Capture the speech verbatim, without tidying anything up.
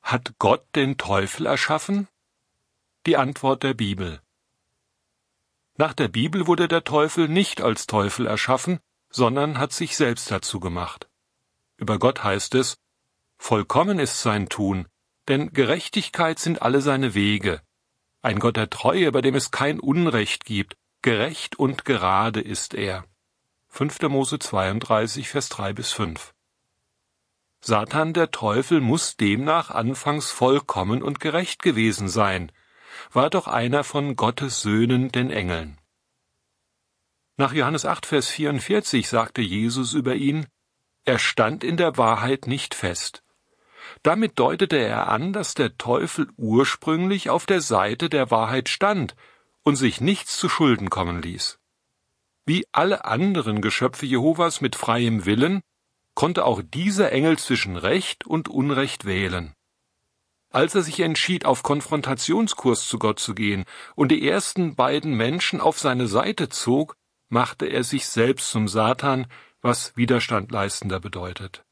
Hat Gott den Teufel erschaffen? Die Antwort der Bibel. Nach der Bibel wurde der Teufel nicht als Teufel erschaffen, sondern hat sich selbst dazu gemacht. Über Gott heißt es: Vollkommen ist sein Tun, denn Gerechtigkeit sind alle seine Wege. Ein Gott der Treue, bei dem es kein Unrecht gibt, gerecht und gerade ist er. fünfter Mose zweiunddreißig, Vers drei bis fünf. Satan, der Teufel, muss demnach anfangs vollkommen und gerecht gewesen sein, war doch einer von Gottes Söhnen, den Engeln. Nach Johannes acht, Vers vierundvierzig sagte Jesus über ihn: Er stand in der Wahrheit nicht fest. Damit deutete er an, dass der Teufel ursprünglich auf der Seite der Wahrheit stand und sich nichts zu Schulden kommen ließ. Wie alle anderen Geschöpfe Jehovas mit freiem Willen, konnte auch dieser Engel zwischen Recht und Unrecht wählen. Als er sich entschied, auf Konfrontationskurs zu Gott zu gehen und die ersten beiden Menschen auf seine Seite zog, machte er sich selbst zum Satan, was Widerstandleistender bedeutet.